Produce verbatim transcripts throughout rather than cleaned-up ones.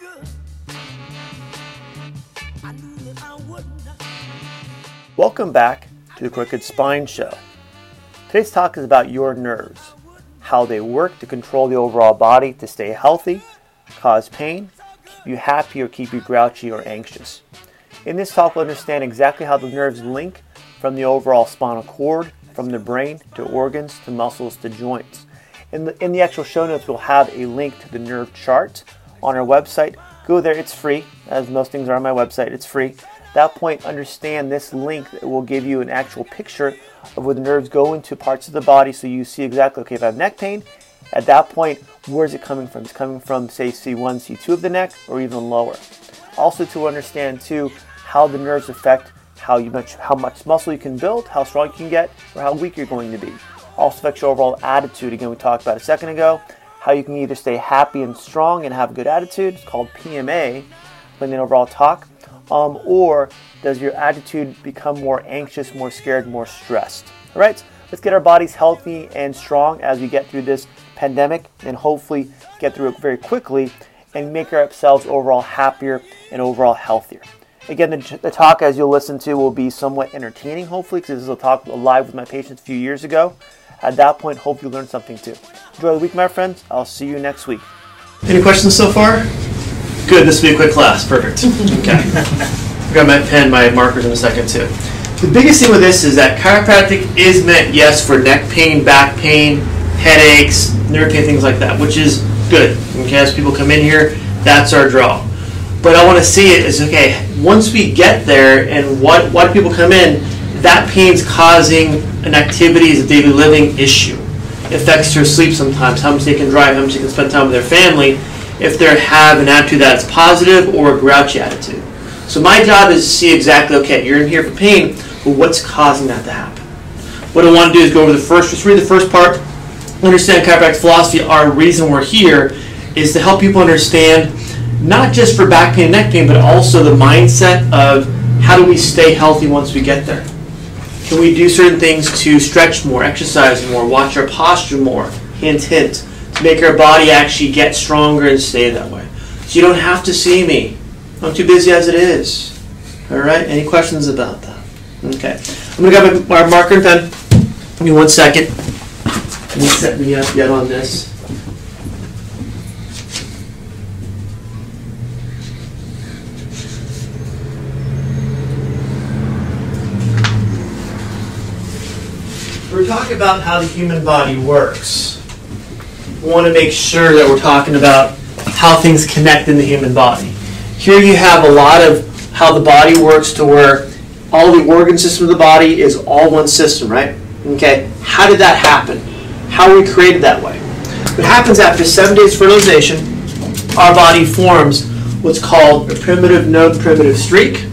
Welcome back to the Crooked Spine Show. Today's talk is about your nerves, how they work to control the overall body to stay healthy, cause pain, keep you happy or keep you grouchy or anxious. In this talk, we'll understand exactly how the nerves link from the overall spinal cord, from the brain to organs to muscles to joints. In the, in the actual show notes, we'll have a link to the nerve chart on our website. Go there, it's free, as most things are on my website, it's free. At that point, understand this link that will give you an actual picture of where the nerves go into parts of the body, so you see exactly, okay, if I have neck pain, at that point, where is it coming from? It's coming from, say, C one, C two of the neck, or even lower. Also to understand, too, how the nerves affect how you much, how much muscle you can build, how strong you can get, or how weak you're going to be. Also affects your overall attitude. Again, we talked about a second ago, how you can either stay happy and strong and have a good attitude. It's called P M A, in the overall talk. Um, or does your attitude become more anxious, more scared, more stressed? All right, so let's get our bodies healthy and strong as we get through this pandemic and hopefully get through it very quickly and make ourselves overall happier and overall healthier. Again, the, the talk, as you'll listen to, will be somewhat entertaining, hopefully, because this is a talk live with my patients a few years ago. At that point, hope you learned something too. Enjoy the week, my friends. I'll see you next week. Any questions so far? Good, this will be a quick class. Perfect. Okay. I've got my pen, my markers in a second too. The biggest thing with this is that chiropractic is meant, yes, for neck pain, back pain, headaches, nerve pain, things like that, which is good. Okay, as people come in here, that's our draw. But I want to see it as, okay, once we get there and what, what people come in, that pain's causing an activities, a daily living issue. It affects their sleep sometimes, how much they can drive, how much they can spend time with their family, if they have an attitude that's positive or a grouchy attitude. So my job is to see exactly, okay, you're in here for pain, but what's causing that to happen? What I want to do is go over the first, just read the first part, understand chiropractic philosophy. Our reason we're here is to help people understand, not just for back pain and neck pain, but also the mindset of how do we stay healthy once we get there? Can we do certain things to stretch more, exercise more, watch our posture more, hint, hint, to make our body actually get stronger and stay that way. So you don't have to see me. I'm too busy as it is. All right? Any questions about that? Okay. I'm going to grab my marker and pen. Give me one second. Can you set me up yet on this? We're talking about how the human body works. We want to make sure that we're talking about how things connect in the human body. Here you have a lot of how the body works to where all the organ system of the body is all one system, right? Okay, how did that happen? How were we created that way? What happens after seven days fertilization, our body forms what's called the primitive node primitive streak,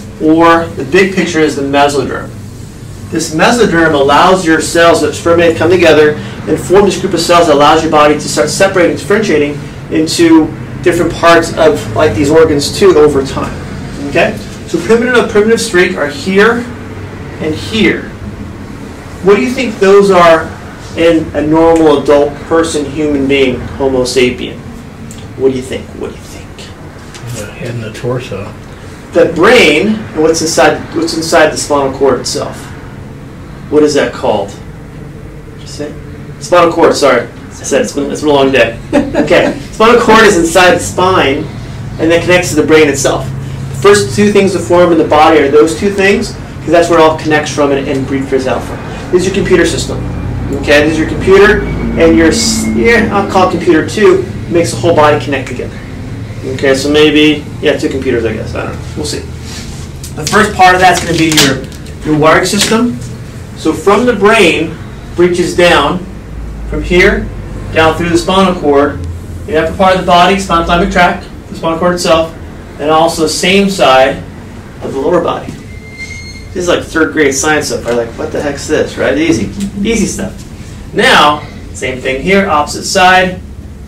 or the big picture is the mesoderm. This mesoderm allows your cells that spermate come together and form this group of cells that allows your body to start separating, differentiating into different parts of like these organs too over time. Okay? So primitive and primitive streak are here and here. What do you think those are in a normal adult person, human being, Homo sapien? What do you think? What do you think? The head and the torso. The brain and what's inside what's inside the spinal cord itself. What is that called? What did you say? Spinal cord, sorry. I said it's been, it's been a long day. Okay. Spinal cord is inside the spine and then connects to the brain itself. The first two things to form in the body are those two things, because that's where it all connects from and, and breathes out from. This is your computer system. Okay, this is your computer, and your, yeah, I'll call it computer two, makes the whole body connect together. Okay, so maybe, yeah, two computers, I guess. I don't know. We'll see. The first part of that's going to be your, your wiring system. So from the brain, reaches down, from here, down through the spinal cord, the upper part of the body, spinothalamic tract, the spinal cord itself, and also same side of the lower body. This is like third grade science stuff. Right? Like, what the heck's this, right? Easy. Easy stuff. Now, same thing here, opposite side,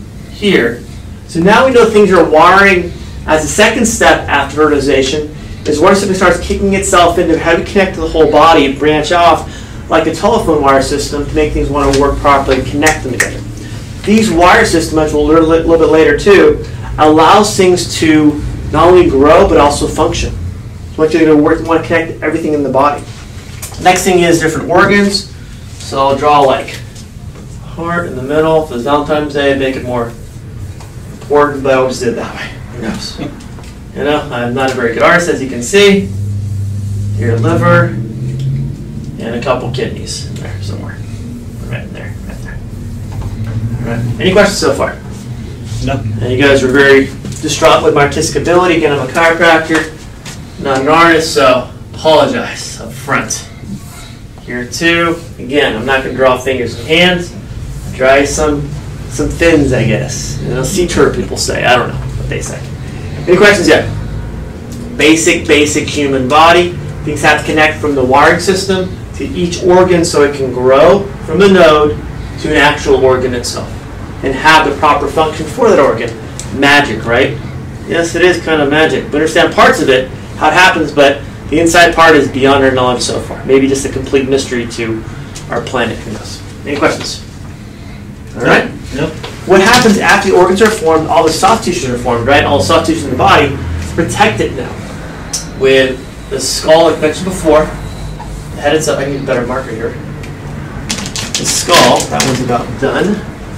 here. So now we know things are wiring as a second step after fertilization, is once it starts kicking itself into how to connect to the whole body and branch off like a telephone wire system to make things want to work properly and connect them together. These wire systems, we'll learn a little bit later too, allows things to not only grow but also function. So want you to work, want to connect everything in the body. Next thing is different organs. So I'll draw like heart in the middle. If it's Valentine's Day, I'd make it more important, but I always did it that way. Who knows? You know, I'm not a very good artist, as you can see. Your liver and a couple kidneys in there somewhere. Right in there, right there. All right. Any questions so far? No. And you guys were very distraught with my artistic ability. Again, I'm a chiropractor, not an artist, so apologize up front. Here too. Again, I'm not going to draw fingers and hands. I'll draw some some fins, I guess. You know, sea turtle people say. I don't know what they say. Any questions yet? Basic, basic human body. Things have to connect from the wiring system to each organ so it can grow from the node to an actual organ itself and have the proper function for that organ. Magic, right? Yes, it is kind of magic. We understand parts of it, how it happens, but the inside part is beyond our knowledge so far. Maybe just a complete mystery to our planet. Who knows? Any questions? All right. Nope. What happens after the organs are formed? All the soft tissues are formed, right? All the soft tissues in the body protect it now with the skull, like I mentioned before. The head itself. I need a better marker here. The skull. That one's about done.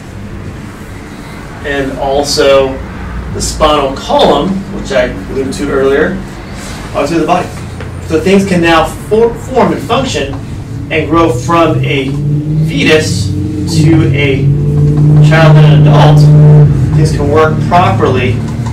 And also the spinal column, which I alluded to earlier, all through the body. So things can now for, form and function and grow from a fetus to a child and an adult. Things can work properly.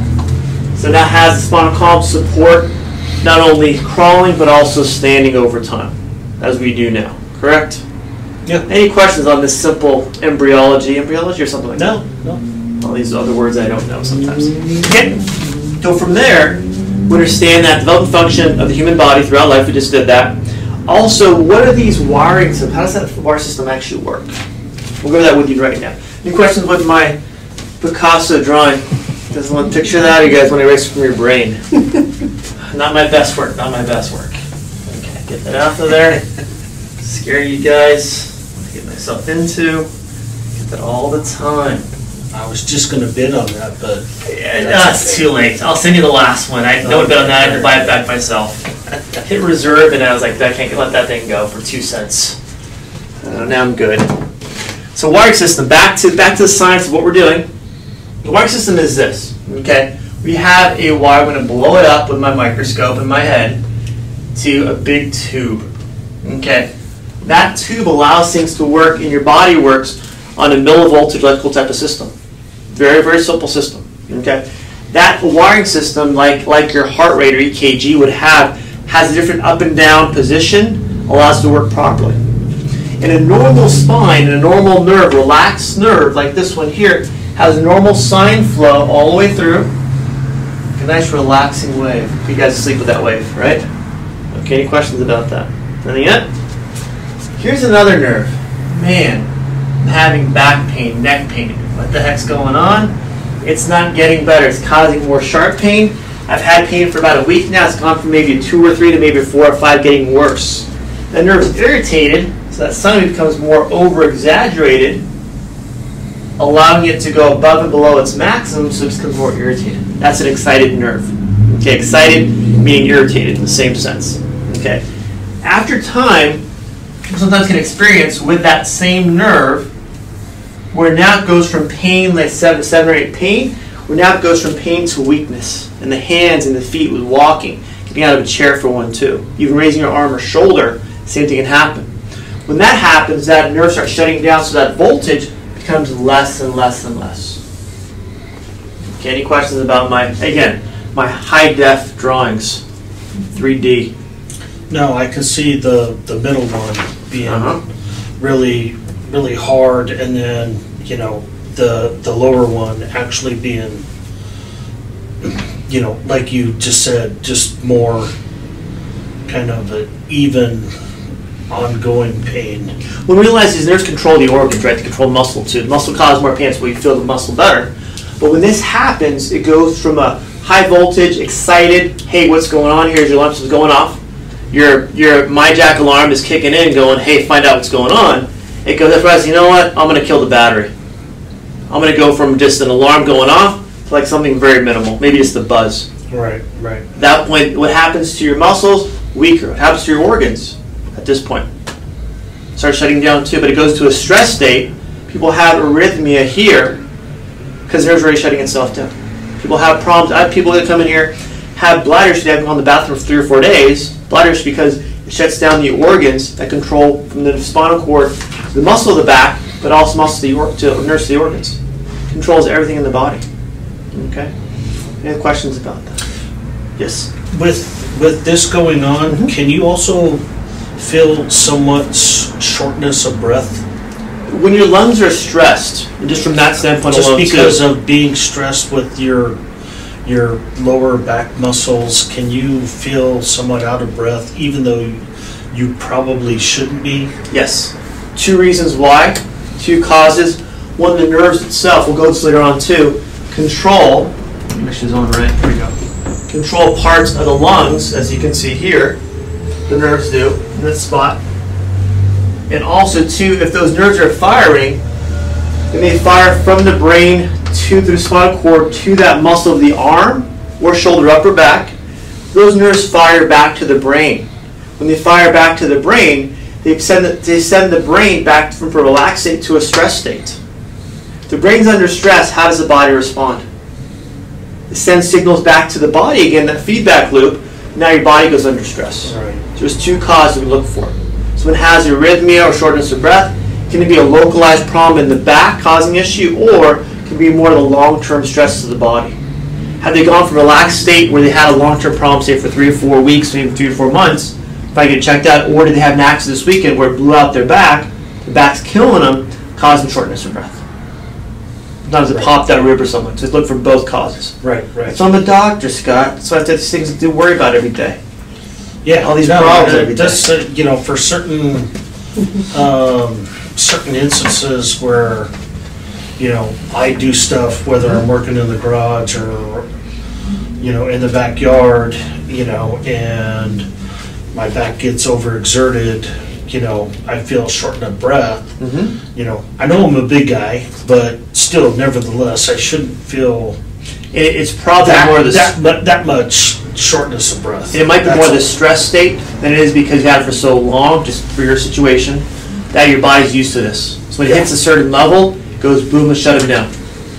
So that has the spinal column support not only crawling but also standing over time, as we do now. Correct? Yeah. Any questions on this simple embryology, embryology or something like No, that? no. All these other words I don't know sometimes. Okay. So from there, we understand that development function of the human body throughout life. We just did that. Also, what are these wiring systems? How does that wire system actually work? We'll go over that with you right now. Any questions with my Picasso drawing? You guys want to picture that, or you guys want to erase it from your brain? Not my best work, not my best work. Okay, get that out of there. Scare you guys. What I get myself into. Get that all the time. I was just going to bid on that, but Yeah, no, it's too late. I'll send you the last one. I know bet on that. I can buy it back myself. Hit reserve, and I was like, I can't let that thing go for two cents. Uh, now I'm good. So wiring system. Back to back to the science of what we're doing. The wiring system is this. Okay, we have a wire. I'm going to blow it up with my microscope in my head to a big tube. Okay, that tube allows things to work, and your body works on a millivoltage electrical type of system. Very, very simple system. Okay, that wiring system, like like your heart rate or E K G would have, has a different up and down position, allows it to work properly. In a normal spine, in a normal nerve, relaxed nerve like this one here, has a normal sine flow all the way through. A nice relaxing wave. You guys sleep with that wave, right? Okay, any questions about that? Nothing yet? Here's another nerve. Man, I'm having back pain, neck pain. What the heck's going on? It's not getting better. It's causing more sharp pain. I've had pain for about a week now. It's gone from maybe a two or three to maybe a four or five, getting worse. The nerve's irritated, so that sine wave becomes more over-exaggerated, allowing it to go above and below its maximum, so it becomes more irritated. That's an excited nerve. Okay, excited meaning irritated in the same sense. Okay. After time, people sometimes can experience with that same nerve, where now it goes from pain, like seven, seven or eight pain, where now it goes from pain to weakness in the hands and the feet with walking, getting out of a chair for one too. Even raising your arm or shoulder, same thing can happen. When that happens, that nerve starts shutting down, so that voltage becomes less and less and less. Okay, any questions about my, again, my high-def drawings, three D? no, I can see the, the middle one being Uh-huh. really, really hard, and then, you know, the the lower one actually being, you know, like you just said, just more kind of an even, ongoing pain. When we realize these nerves control the organs, right? They control muscle too. The muscle causes more pain, so we feel the muscle better. But when this happens, it goes from a high voltage, excited, hey, what's going on? Here's your alarm system going off. Your your MyJack alarm is kicking in, going, hey, find out what's going on. It goes, that's right, you know what? I'm going to kill the battery. I'm going to go from just an alarm going off to like something very minimal, maybe just the buzz. Right, right. At that point, what happens to your muscles? Weaker. What happens to your organs at this point? Start shutting down too, but it goes to a stress state. People have arrhythmia here because the nerves are already shutting itself down. People have problems. I have people that come in here have bladder issues. They haven't gone to the bathroom for three or four days. Bladder issues because it shuts down the organs that control from the spinal cord, the muscle of the back, but also muscle to the or- to nerves to the organs. Controls everything in the body. Okay. Any questions about that? Yes. With with this going on, Mm-hmm. can you also feel somewhat s- shortness of breath? When your lungs are stressed, and just from that standpoint Just alone, because too, of being stressed with your your lower back muscles, can you feel somewhat out of breath, even though you, you probably shouldn't be? yes. Two reasons why. Two causes. One, the nerves itself, we'll go to this later on too, control, make sure it's on right, here we go. Control parts of the lungs, as you can see here, the nerves do, in this spot. And also too, if those nerves are firing, they may fire from the brain to the spinal cord to that muscle of the arm or shoulder, upper back. Those nerves fire back to the brain. When they fire back to the brain, they send the, they send the brain back from a relaxed state to a stress state. If the brain's under stress, how does the body respond? It sends signals back to the body again, that feedback loop. Now your body goes under stress. Right. So there's two causes we look for. So when it has arrhythmia or shortness of breath, can it be a localized problem in the back causing issue, or can it be more of the long-term stress of the body? Have they gone from a relaxed state where they had a long-term problem, say for three or four weeks, maybe three or four months, if I get checked out, or did they have an accident this weekend where it blew out their back, the back's killing them, causing shortness of breath? Sometimes it Right. popped out a rib or something. So look for both causes. Right, right. So I'm a doctor, Scott, so I have to have these things to worry about every day. Yeah, all these no, problems uh, every day. that's, uh, you know, for certain um, certain instances where, you know, I do stuff, whether I'm working in the garage or, you know, in the backyard, you know, and my back gets overexerted, you know, I feel shortness of breath. Mm-hmm. You know, I know I'm a big guy, but still, nevertheless, I shouldn't feel It, it's probably that, more the that, mu- that much shortness of breath. it might be That's more the all. stress state than it is because you had it for so long, just for your situation, that your body's used to this. So when it Yeah. hits a certain level, it goes boom and shut it down.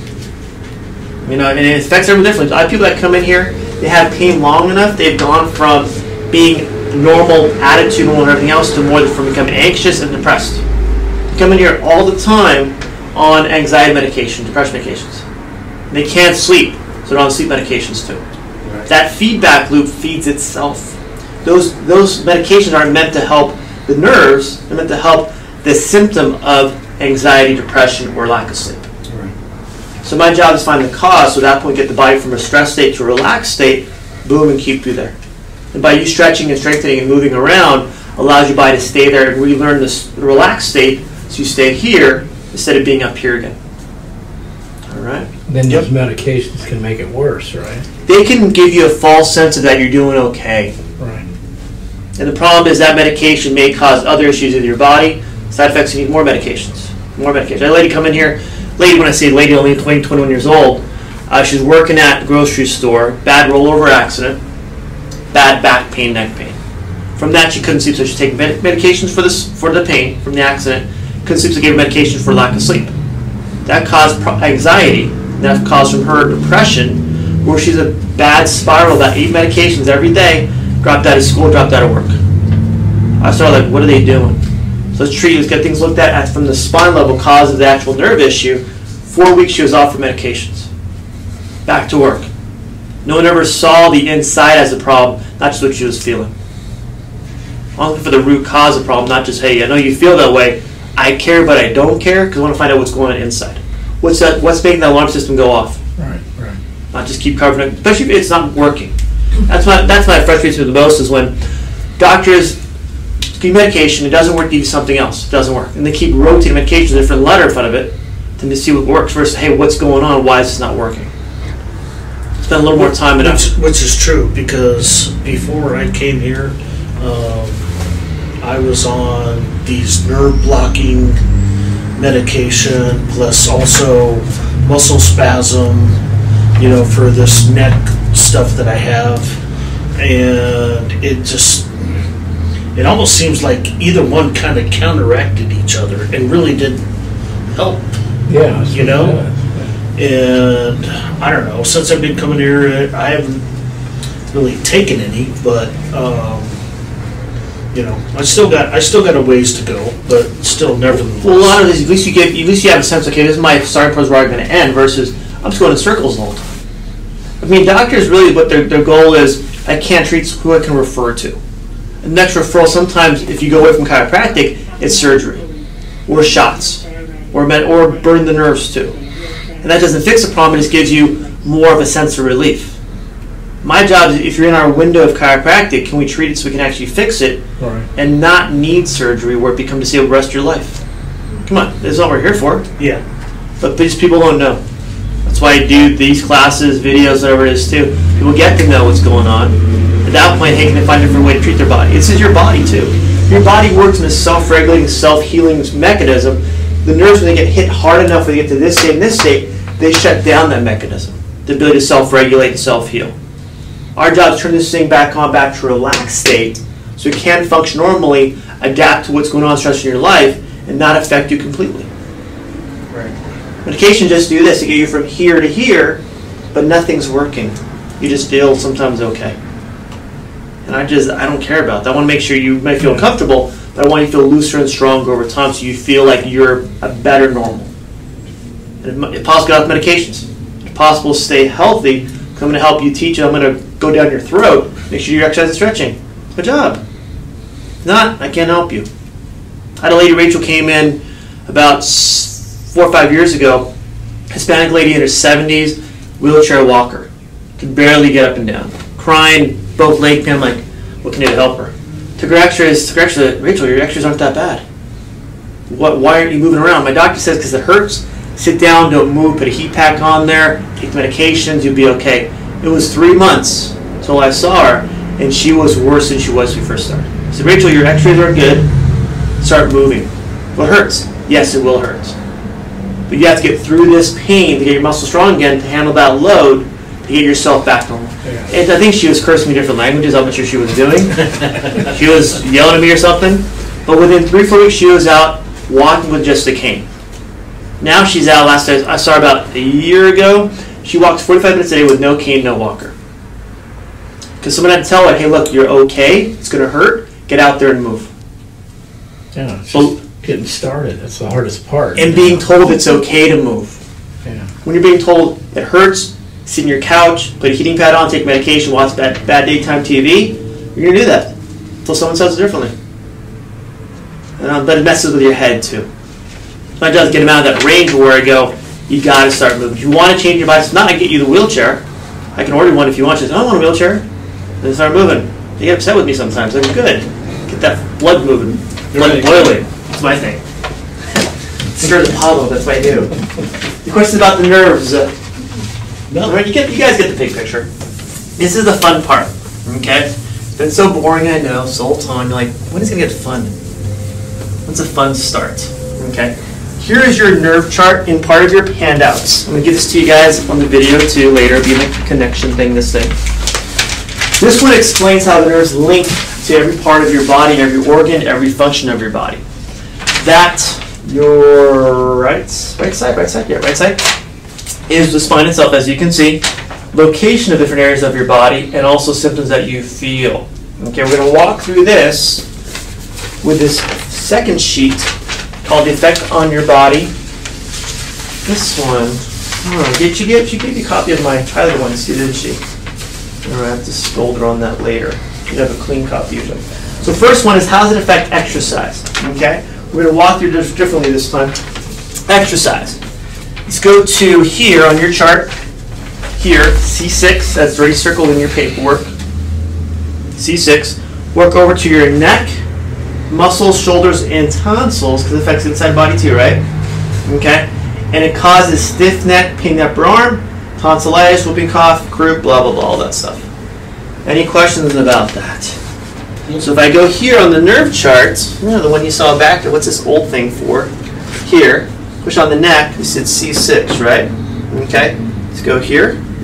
You know, and it affects everyone differently. I have people that come in here, they have pain long enough, they've gone from being normal attitude, normal and everything else, to more from becoming anxious and depressed. They come in here all the time on anxiety medication, depression medications. They can't sleep, so they're on sleep medications too. Right. That feedback loop feeds itself. Those those medications aren't meant to help the nerves, they're meant to help the symptom of anxiety, depression, or lack of sleep. Right. So my job is to find the cause, so at that point get the body from a stress state to a relaxed state, boom, and keep you there. And by you stretching and strengthening and moving around, allows your body to stay there and relearn this relaxed state, so you stay here instead of being up here again. All right? Then those medications can make it worse, right? They can give you a false sense of that you're doing okay. Right. And the problem is that medication may cause other issues in your body. Side effects, you need more medications. More medication. I had a lady come in here, lady, when I say lady, only twenty, twenty-one years old, uh, she was working at the grocery store, bad rollover accident, bad back pain, neck pain. From that, she couldn't sleep, so she was taking med- medications for this for the pain from the accident. Couldn't sleep, so gave her medication for lack of sleep. That caused pro- anxiety. That caused from her depression, where she's a bad spiral, about eight medications every day, dropped out of school, dropped out of work. I started like, what are they doing? So let's treat, let's get things looked at, at from the spine level, cause of the actual nerve issue. Four weeks she was off for medications. Back to work. No one ever saw the inside as a problem, not just what she was feeling. I'm looking for the root cause of the problem, not just, hey, I know you feel that way, I care but I don't care, because I want to find out what's going on inside. What's that? What's making that alarm system go off? Right, right. Not just keep covering it, especially if it's not working. That's my that's my frustrates me the most is when doctors give you medication, it doesn't work, give you something else, it doesn't work, and they keep rotating medication, a different letter in front of it, to see what works versus, hey, what's going on? Why is this not working? Spend a little more time and Which, effort. which is true, because before I came here, um, I was on these nerve blocking medication, plus also muscle spasm, you know, for this neck stuff that I have, and it just, it almost seems like either one kind of counteracted each other and really didn't help. Yeah. You know? And I don't know, since I've been coming here, I haven't really taken any, but, um, you know, I still got I still got a ways to go, but still, nevertheless. Well, a lot of this, at least you get, at least you have a sense. Okay, this is my starting point, is where I'm going to end. Versus, I'm just going in circles the whole time. I mean, doctors really, what their their goal is, I can't treat who I can refer to. And next referral, sometimes if you go away from chiropractic, it's surgery, or shots, or med, or burn the nerves too. And that doesn't fix the problem. It just gives you more of a sense of relief. My job is, if you're in our window of chiropractic, can we treat it so we can actually fix it, Right. and not need surgery where it becomes disabled the rest of your life? Come on, this is what we're here for. Yeah. But these people don't know. That's why I do these classes, videos, whatever it is too. People get to know what's going on. At that point, they can find a different way to treat their body. This is your body too. Your body works in a self-regulating, self-healing mechanism. The nerves, when they get hit hard enough, when they get to this state and this state, they shut down that mechanism. The ability to self-regulate and self-heal. Our job is to turn this thing back on, back to a relaxed state, so it can function normally, adapt to what's going on, stress in your life, and not affect you completely. Right. Medication just do this to get you from here to here, but nothing's working. You just feel sometimes okay. And I just, I don't care about that. I want to make sure you may feel comfortable, but I want you to feel looser and stronger over time so you feel like you're a better normal. And if possible, get off medications. If possible, stay healthy. I'm going to help you teach you. I'm going to go down your throat. Make sure you're exercising and stretching. Good job. If not, I can't help you. I had a lady, Rachel, came in about four or five years ago. Hispanic lady in her seventies, wheelchair walker. Could barely get up and down. Crying, both leg pain. I'm like, what can I do to help her? Took her x-rays. Took her x-rays. Rachel, your x-rays aren't that bad. What? Why aren't you moving around? My doctor says because it hurts. Sit down, don't move, put a heat pack on there, take the medications, you'll be okay. It was three months until I saw her, and she was worse than she was when we first started. I said, Rachel, your x-rays are good. Start moving. Well, it hurts. Yes, it will hurt. But you have to get through this pain to get your muscle strong again, to handle that load, to get yourself back normal. Yeah. And I think she was cursing me different languages. I'm not sure she was doing. She was yelling at me or something. But within three, four weeks, she was out walking with just a cane. Now she's out. Last time I saw her about a year ago, she walks forty-five minutes a day with no cane, no walker. Because someone had to tell her, hey, look, you're okay. It's going to hurt. Get out there and move. Yeah, it's So- just getting started. That's the hardest part. And being told it's okay to move. Yeah. When you're being told it hurts, sit on your couch, put a heating pad on, take medication, watch bad, bad daytime T V, you're going to do that until someone says it differently. Uh, but it messes with your head too. My job is to get them out of that range where I go, you got to start moving. If you want to change your body, it's not I get you the wheelchair. I can order one if you want. She says, I don't want a wheelchair. Then start moving. They get upset with me sometimes. I'm good. Get that blood moving. Blood Right. boiling. That's my thing. Stir the pot up. That's what I do. The question about the nerves. Uh, No. Alright, you get, you guys get the big picture. This is the fun part, okay? It's been so boring, I know, so whole time. You're like, when is it gonna get fun? When's the fun start? Okay. Here is your nerve chart in part of your handouts. I'm gonna give this to you guys on the video too later. It'll be a connection thing. This thing. This one explains how the nerves link to every part of your body, every organ, every function of your body. That your right, right side, right side, yeah, right side. Is the spine itself, as you can see, location of different areas of your body, and also symptoms that you feel. Okay, we're going to walk through this with this second sheet called the effect on your body. This one, oh, did you get? She gave you a copy of my other one, see, didn't she? All right, I have to scold her on that later. You have a clean copy usually. So first one is, how does it affect exercise? Okay, we're going to walk through this differently this time. Exercise. Let's go to here on your chart. Here, C six, that's already circled in your paperwork. C six. Work over to your neck, muscles, shoulders, and tonsils, because it affects the inside body too, right? Okay? And it causes stiff neck, pain in the upper arm, tonsillitis, whooping cough, croup, blah, blah, blah, all that stuff. Any questions about that? So if I go here on the nerve chart, you know, the one you saw back there, what's this old thing for? Here. Push on the neck, this is C six, right? Okay, let's go here.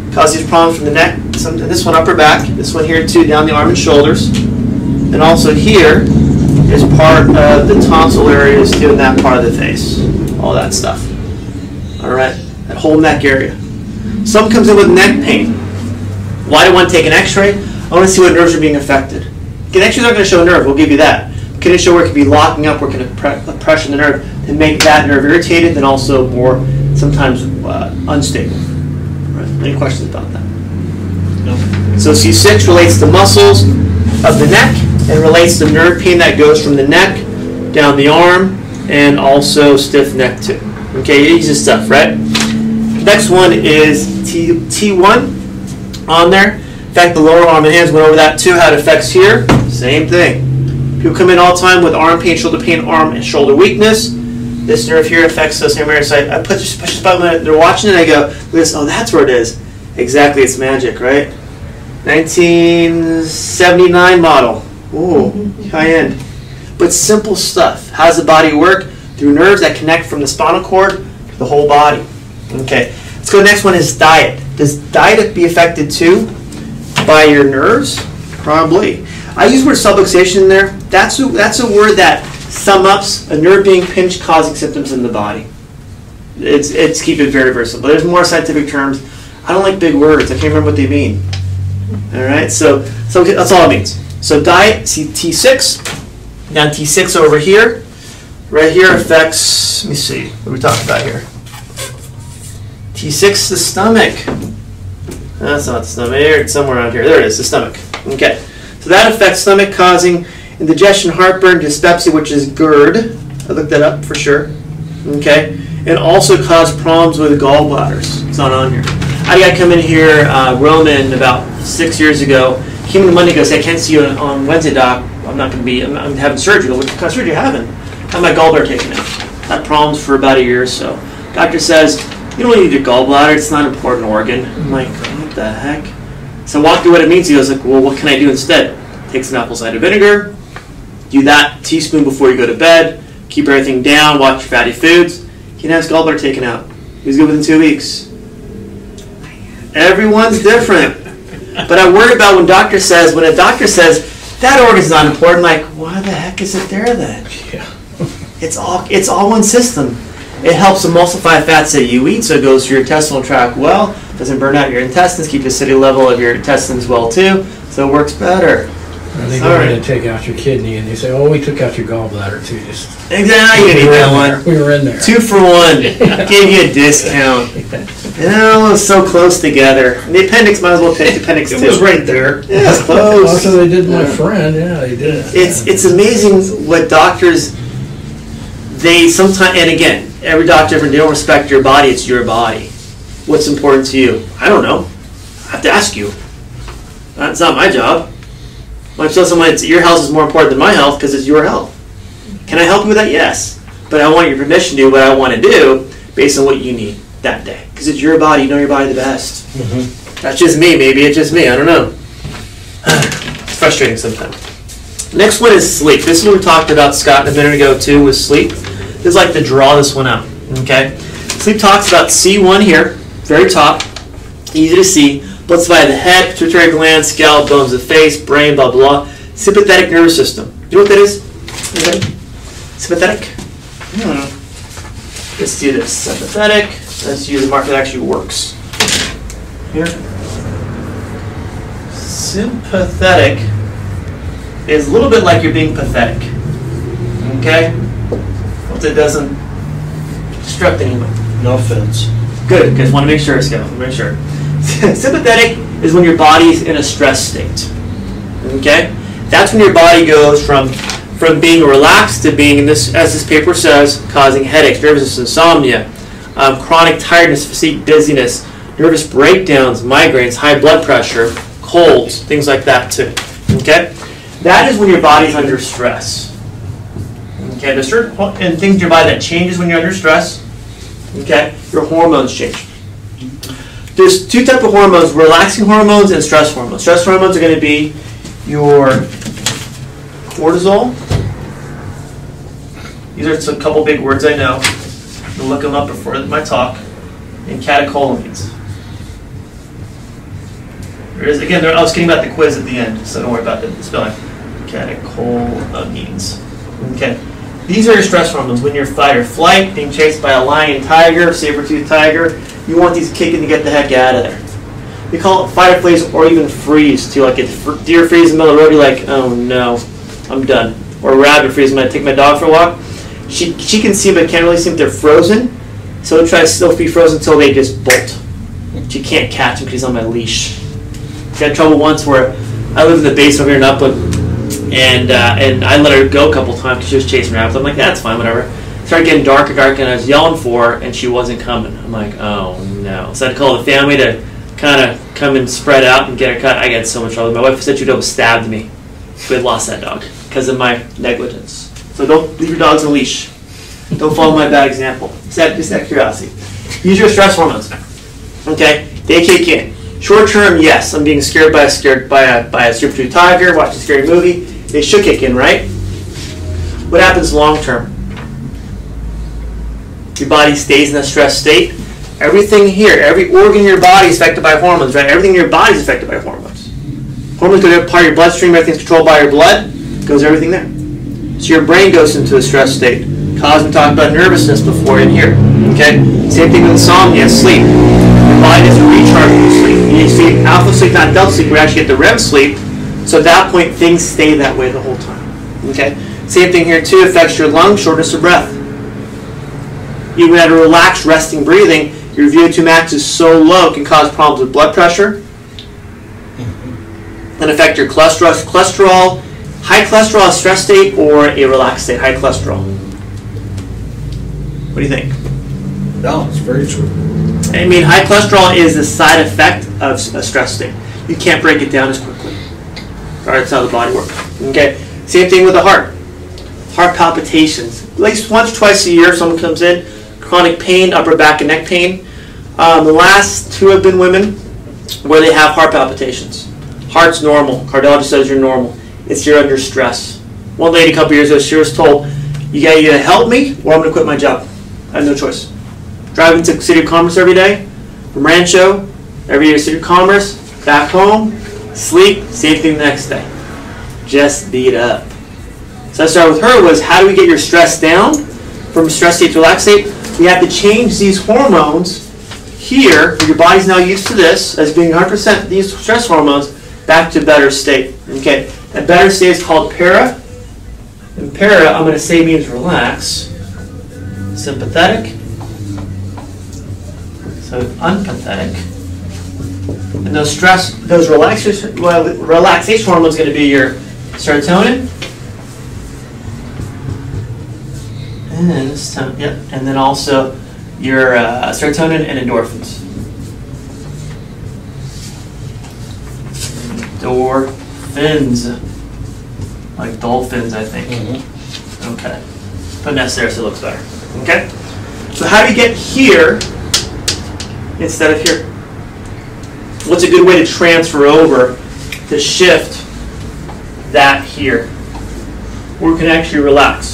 cause these problems from the neck. Some, this one upper back, this one here too, down the arm and shoulders, and also here is part of the tonsil areas too, in that part of the face, all that stuff. All right, that whole neck area. Some comes in with neck pain. Why do I want to take an X-ray? I want to see what nerves are being affected. An X-ray's not going to show a nerve. We'll give you that. Can it show where it could be locking up, where it can pre- pressure the nerve to make that nerve irritated, and also more sometimes uh, unstable. Right. Any questions about that? No. So C six relates to muscles of the neck and relates to nerve pain that goes from the neck down the arm and also stiff neck too. Okay, easy stuff, right? Next one is T T1 on there. In fact, the lower arm and hands went over that too, how it affects here. Same thing. People come in all the time with arm pain, shoulder pain, arm and shoulder weakness. This nerve here affects those same areas. So I, I put this push this button when they're watching it, and I go, this, oh, that's where it is. Exactly, it's magic, right? nineteen seventy-nine model. Ooh, mm-hmm. High end. But simple stuff. How does the body work? Through nerves that connect from the spinal cord to the whole body. Okay, let's go. The next one is diet. Does diet be affected too by your nerves? Probably. I use the word subluxation in there. That's a, that's a word that sum ups a nerve being pinched causing symptoms in the body. It's it's keep it very, very simple. There's more scientific terms. I don't like big words. I can't remember what they mean. All right, so so that's all it means. So diet, see T six. Now T six over here. Right here affects, let me see, what are we talking about here? T six, the stomach. That's not the stomach. It's somewhere around here. There it is, the stomach. Okay. So that affects stomach, causing indigestion, heartburn, dyspepsia, which is GERD. I looked that up for sure. Okay. And also cause problems with gallbladders. It's not on here. I had a guy come in here, uh, Roman, about six years ago. Came in Monday, goes, hey, I can't see you on, on Wednesday, doc. I'm not going to be, I'm, I'm having surgery. What kind of surgery are you having? I had my gallbladder taken out. Had problems for about a year or so. Doctor says, you don't need your gallbladder. It's not an important organ. I'm like, what the heck? So I walked through what it means. He goes, like, well, what can I do instead? Take some apple cider vinegar. Do that teaspoon before you go to bed. Keep everything down. Watch your fatty foods. He can have his gallbladder taken out. He's good within two weeks. Everyone's different. But I worry about when doctor says, when a doctor says, that organ's not important, like, why the heck is it there then? Yeah. It's all it's all one system. It helps emulsify fats that you eat, so it goes through your intestinal tract well, doesn't burn out your intestines, keep the acidity level of your intestines well too, so it works better. And they go in and take out your kidney, and they say, oh, we took out your gallbladder too. Just exactly, you need that one. We were in there. Two for one. Gave you a discount. You know, it's so close together. And the appendix, might as well take the appendix too. It was right there. Yeah, it's close. Also, they did my friend. Yeah, they did. It's it's amazing what doctors, they sometimes, and again, every doctor, different, they don't respect your body. It's your body. What's important to you? I don't know. I have to ask you. That's not my job. When I tell someone it's, your health is more important than my health because it's your health. Can I help you with that? Yes. But I want your permission to do what I want to do based on what you need that day. Because it's your body. You know your body the best. Mm-hmm. That's just me. Maybe it's just me. I don't know. It's frustrating sometimes. Next one is sleep. This is what we talked about, Scott, a minute ago too, with sleep. This is like to draw this one out. Okay. Sleep talks about C one here, very top, easy to see. Blood supply of the head, pituitary gland, scalp, bones of the face, brain, blah, blah, blah. Sympathetic nervous system. You know what that is? Okay. Sympathetic? Hmm. Let's do this. Sympathetic. Let's use a marker that actually works. Here. Sympathetic is a little bit like you're being pathetic. Okay? Hope that doesn't disrupt anyone. No offense. Good, because I want to make sure, Scott. Make sure. Sympathetic is when your body's in a stress state. Okay? That's when your body goes from from being relaxed to being, in this, as this paper says, causing headaches, nervousness, insomnia, um, chronic tiredness, fatigue, dizziness, nervous breakdowns, migraines, high blood pressure, colds, things like that too. Okay? That is when your body's under stress. Okay? There's certain and things in your body that changes when you're under stress. Okay? Your hormones change. There's two types of hormones, relaxing hormones and stress hormones. Stress hormones are going to be your cortisol. These are just a couple big words I know. I'll look them up before my talk. And catecholamines. There it is. Again, there, I was kidding about the quiz at the end, so don't worry about the spelling. Catecholamines. Okay. These are your stress hormones. When you're fight or flight, being chased by a lion, tiger, saber-toothed tiger, you want these kicking to get the heck out of there. We call it fight or flight or even freeze too. Like if deer freeze in the middle of the road, you're like, oh no, I'm done. Or rabbit freeze when I take my dog for a walk. She she can see but can't really see if they're frozen. So they'll try to still be frozen until they just bolt. She can't catch him because he's on my leash. Got in trouble once where I live in the basement here in Upland, and uh, and I let her go a couple times because she was chasing rabbits. I'm like, that's fine, whatever. It started getting darker, darker, and I was yelling for her, and she wasn't coming. I'm like, oh no. So I had to call the family to kind of come and spread out and get her cut. I got so much trouble. My wife said she'd have stabbed me. We had lost that dog because of my negligence. So don't leave your dogs on a leash. Don't follow my bad example. Just out, just out of curiosity. Use your stress hormones. Okay, they kick in. Short term, yes, I'm being scared by a scared by a by a saber-toothed tiger. Watch a scary movie. They should kick in, right? What happens long term? Your body stays in a stress state. Everything here, every organ in your body is affected by hormones, right? Everything in your body is affected by hormones. Hormones go to part of your bloodstream. Everything's controlled by your blood. Goes everything there. So your brain goes into a stress state. Cause we talked about nervousness before in here. Okay? Same thing with insomnia, sleep. Your body doesn't recharge when you sleep. You sleep alpha sleep, not delta sleep. We actually get the R E M sleep. So at that point, things stay that way the whole time. Okay? Same thing here too. Affects your lungs, shortness of breath. Even at a relaxed, resting breathing, your V O two max is so low it can cause problems with blood pressure. And affect your cholesterol. Cholesterol, high cholesterol, a stress state, or a relaxed state, high cholesterol. What do you think? No, it's very true. I mean, high cholesterol is a side effect of a stress state. You can't break it down as quickly. All right, that's how the body works. Okay. Same thing with the heart. Heart palpitations. At least once, twice a year, someone comes in. Chronic pain, upper back and neck pain. Um, the last two have been women where they have heart palpitations. Heart's normal. Cardiologist says you're normal. It's you're under stress. One lady a couple years ago, she was told, you gotta either help me or I'm gonna quit my job. I have no choice. Driving to City of Commerce every day, from Rancho, every day to City of Commerce, back home, sleep, same thing the next day. Just beat up. So I started with her was, how do we get your stress down from stress state to relaxed state? We have to change these hormones here, your body's now used to this, as being one hundred percent these stress hormones, back to a better state. Okay, that better state is called para. And para, I'm going to say means relax. Sympathetic. So unpathetic. And those stress, those relaxation, well, relaxation hormones going to be your serotonin. And this time, yep. And then also your uh, serotonin and endorphins. Endorphins. Like dolphins, I think. Mm-hmm. Okay. Put an S there so it looks better. Okay? So how do you get here instead of here? What's a good way to transfer over to shift that here? Where we can actually relax.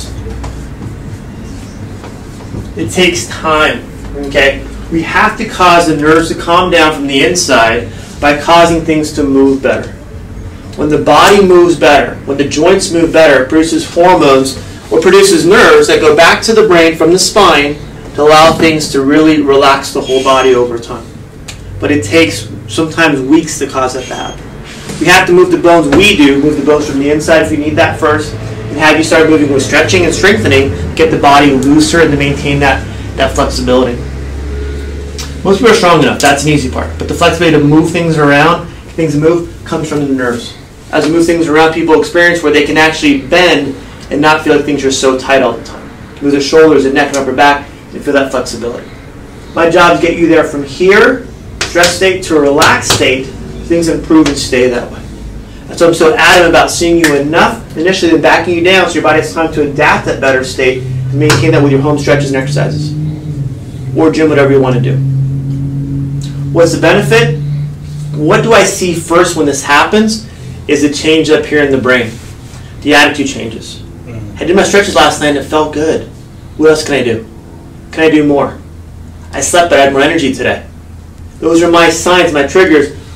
It takes time. Okay? We have to cause the nerves to calm down from the inside by causing things to move better. When the body moves better, when the joints move better, it produces hormones or produces nerves that go back to the brain from the spine to allow things to really relax the whole body over time. But it takes sometimes weeks to cause that to happen. We have to move the bones. We do move the bones from the inside if we need that first, and have you start moving with stretching and strengthening, get the body looser and to maintain that, that flexibility. Most people are strong enough. That's an easy part. But the flexibility to move things around, things to move, comes from the nerves. As we move things around, people experience where they can actually bend and not feel like things are so tight all the time. Move their shoulders and neck and upper back and feel that flexibility. My job is to get you there from here, stress state, to a relaxed state. Things improve and stay that way. That's why I'm so adamant about seeing you enough initially, then backing you down so your body has time to adapt that better state and maintain that with your home stretches and exercises. Or gym, whatever you want to do. What's the benefit? What do I see first when this happens is a change up here in the brain. The attitude changes. I did my stretches last night and it felt good. What else can I do? Can I do more? I slept but I had more energy today. Those are my signs, my triggers.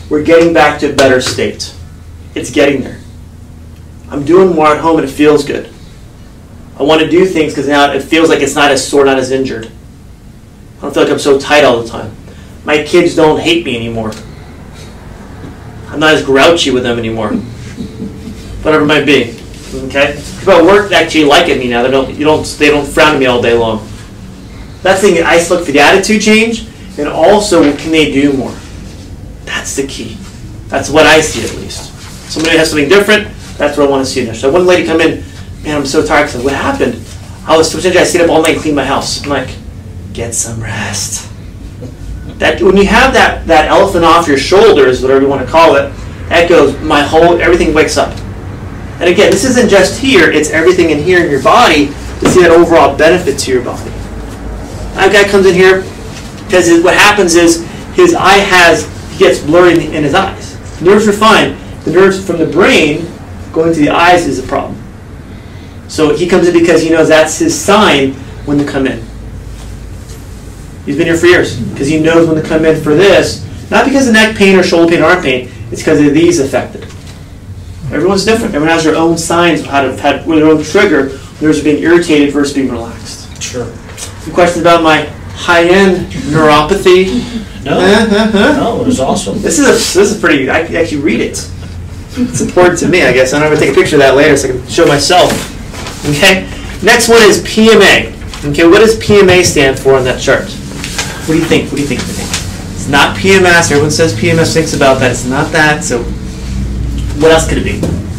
we're getting back to a better state. It's getting there. I'm doing more at home and it feels good. I want to do things because now it feels like it's not as sore, not as injured. I don't feel like I'm so tight all the time. My kids don't hate me anymore. I'm not as grouchy with them anymore. Whatever it might be. Okay? People at work actually like it me now. They don't, you don't, they don't frown at me all day long. That's the thing. I look for the attitude change, and also what can they do more? That's the key. That's what I see at least. Somebody has something different. That's what I want to see there. So one lady come in, man, I'm so tired. I said, what happened? I was so I stayed up all night and cleaned my house. I'm like, get some rest. That when you have that that elephant off your shoulders, whatever you want to call it, that goes my whole everything wakes up. And again, this isn't just here; it's everything in here in your body to see that overall benefit to your body. That guy comes in here because what happens is his eye has he gets blurry in, in his eyes. Nerves are fine. The nerves from the brain going to the eyes is a problem. So he comes in because he knows that's his sign when to come in. He's been here for years because he knows when to come in for this. Not because of neck pain or shoulder pain or arm pain. It's because of these affected. Everyone's different. Everyone has their own signs of how to have their own trigger. There's being irritated versus being relaxed. Sure. Any questions about my high-end neuropathy? No. Uh-huh. No, it was awesome. This is a, this is pretty. I can actually read it. It's important to me, I guess. I'm going to take a picture of that later so I can show myself. Okay. Next one is P M A. Okay. What does P M A stand for on that chart? What do you think? What do you think? What do you think? It's not P M S. Everyone says P M S thinks about that. It's not that. So, what else could it be?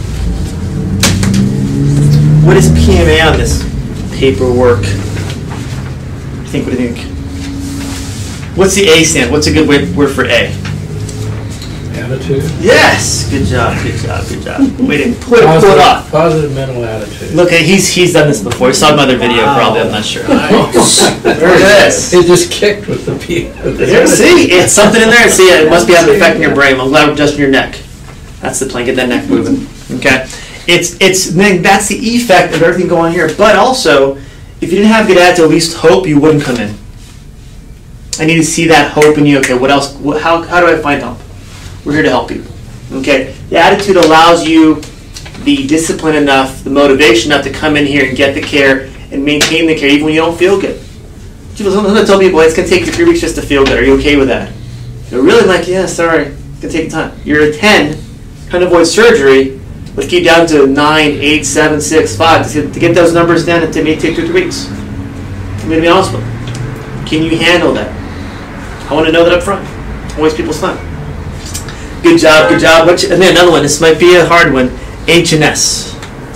What is P M A on this paperwork? What do you think? What do you think? What's the A stand? What's a good word for A? Attitude. Yes. Good job. Good job. Good job. Wait, pull it, pull Positive, it off. positive mental attitude. Look, he's he's done this before. He saw my other video, Wow. probably. I'm not sure. Nice. Very good. It just kicked with the P. With the Here, see, it's something in there. See, it must be having an effect in your brain. I'm glad we're adjusting your neck. That's the plan. Get that neck moving. Okay. It's it's that's the effect of everything going on here. But also, if you didn't have good attitude, at least hope, you wouldn't come in. I need to see that hope in you. Okay, what else? What, how how do I find help? We're here to help you. Okay, the attitude allows you the discipline enough, the motivation enough to come in here and get the care and maintain the care even when you don't feel good. Sometimes I tell people it's going to take you three weeks just to feel good. Are you okay with that? They're really like, yeah, sorry, it's going to take time. You're a ten, trying to avoid surgery. Let's keep down to nine, eight, seven, six, five. To get those numbers down, it may take two or three weeks. I'm going to be honest with you. Can you handle that? I want to know that up front. Don't waste people's time. Good job, good job. What you, and then another one. This might be a hard one. H and S.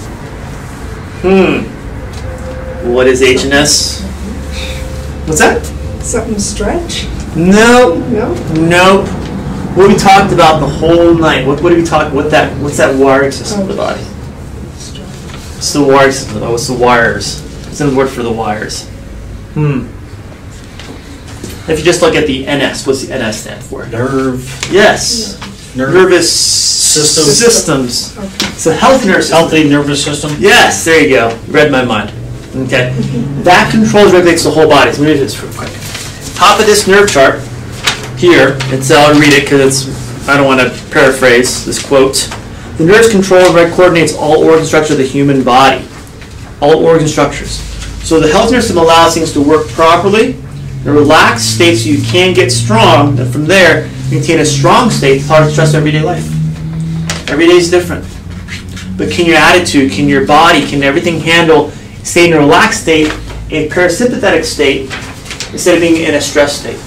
Hmm. What is H and S? What's that? Something stretch? No. No? Nope. What we talked about the whole night. What what did we talk? What that? What's that wiring system of the body? What's the wiring system? Oh, what's the wires? What's the word for the wires? Hmm. If you just look at the N S, what's the N S stand for? Nerve. Yes. Nerve. Nervous System. systems. Okay. So healthy nervous system. Healthy nervous system. Yes, there you go. You read my mind. Okay. That controls, regulates the whole body. So let me do this real quick. Top of this nerve chart here, it's, I'll read it because it's, I don't want to paraphrase this quote. The nerves control and coordinates all organ structure of the human body. All organ structures. So the health nervous system allows things to work properly, in a relaxed state so you can get strong, and from there, maintain a strong state to tolerate stress in everyday life. Every day is different. But can your attitude, can your body, can everything handle, stay in a relaxed state, a parasympathetic state, instead of being in a stress state?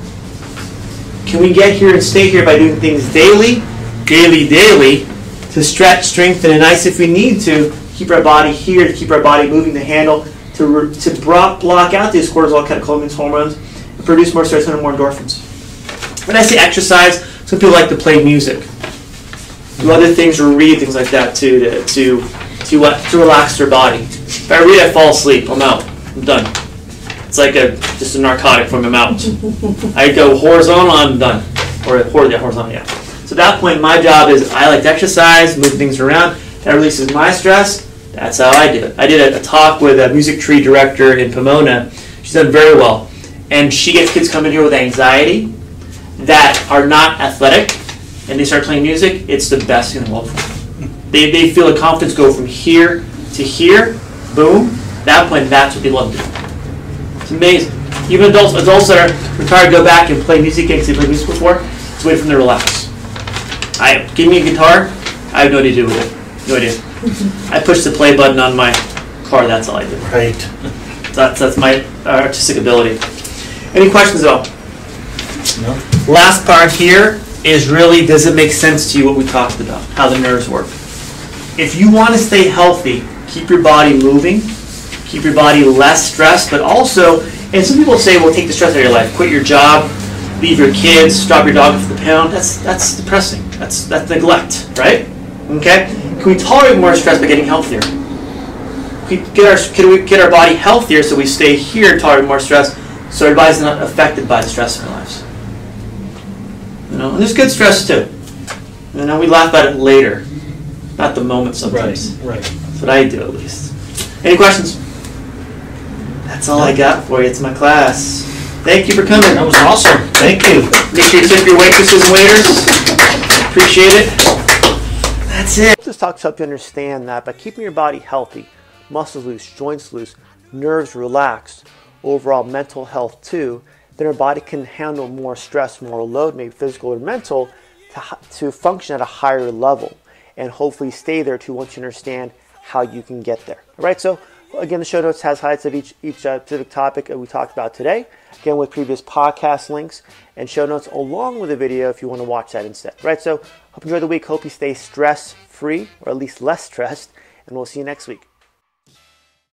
Can we get here and stay here by doing things daily, daily, daily, to stretch, strengthen, and ice if we need to, keep our body here, to keep our body moving, to handle, to, re- to bro- block out these cortisol, catecholamines, hormones, and produce more serotonin and more endorphins. When I say exercise, some people like to play music, do other things or read things like that too, to to to what to relax their body. If I read, I fall asleep. I'm out. I'm done. It's like a just a narcotic from I'm out. I go horizontal. I'm done. Or yeah, horizontal. Yeah. So at that point, my job is I like to exercise, move things around. That releases my stress. That's how I do it. I did a, a talk with a Music Tree director in Pomona. She's done very well, and she gets kids coming here with anxiety that are not athletic, and they start playing music, it's the best thing in the world for them. They, they feel the confidence go from here to here, boom, that point, that's what they love to do. It's amazing. Even adults, adults that are retired go back and play music games they played music before, it's a way for them to relax. I give me a guitar, I have no idea to do with it. No idea. I push the play button on my car, that's all I do. Right. That's, that's my artistic ability. Any questions though? No. Last part here is really, does it make sense to you what we talked about, how the nerves work? If you want to stay healthy, keep your body moving, keep your body less stressed, but also, and some people say, well, take the stress out of your life, quit your job, leave your kids, drop your dog off the pound. That's that's depressing. That's that's neglect, right? Okay? Can we tolerate more stress by getting healthier? Can we get our, can we get our body healthier so we stay here and tolerate more stress so our body's not affected by the stress in our lives? You know, and there's good stress too. You know, we laugh about it later, not the moment sometimes. Right, right. That's what I do at least. Any questions? That's all I got for you. It's my class. Thank you for coming. That was awesome. Thank you. Make sure you tip your waitresses and waiters. Appreciate it. That's it. This talk helps you understand that by keeping your body healthy, muscles loose, joints loose, nerves relaxed, overall mental health too, then our body can handle more stress, more load, maybe physical or mental, to, to function at a higher level and hopefully stay there too once you understand how you can get there. All right, so again, the show notes has highlights of each, each uh, specific topic that we talked about today, again with previous podcast links and show notes along with the video if you want to watch that instead. All right, so hope you enjoy the week. Hope you stay stress-free or at least less stressed, and we'll see you next week.